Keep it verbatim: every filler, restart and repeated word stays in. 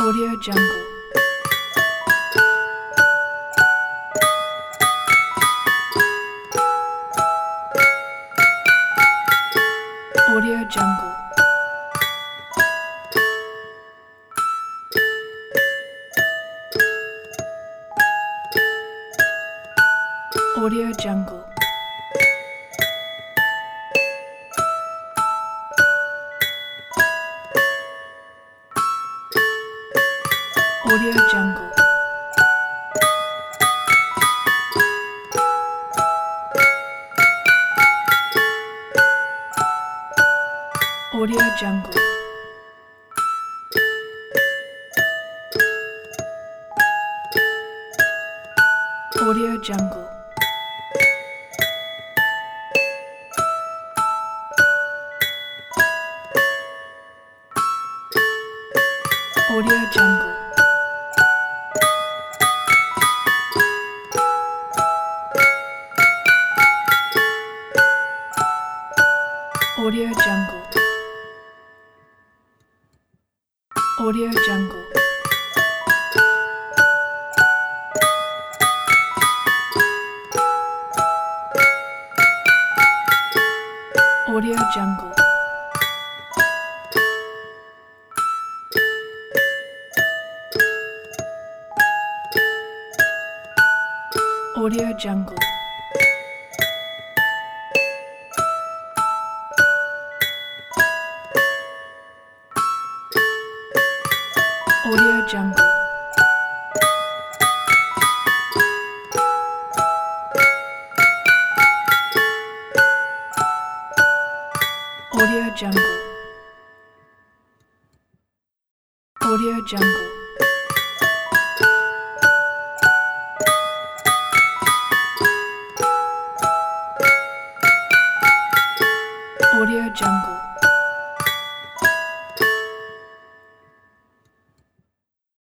Audio Jungle. Audio Jungle. Audio Jungle. Audio Jungle. Audio Jungle. Audio Jungle. Audio Jungle. Audio Jungle. Audio Jungle. Audio Jungle. Audio Jungle. Audio Jungle. Audio Jungle. Audio Jungle. Audio Jungle.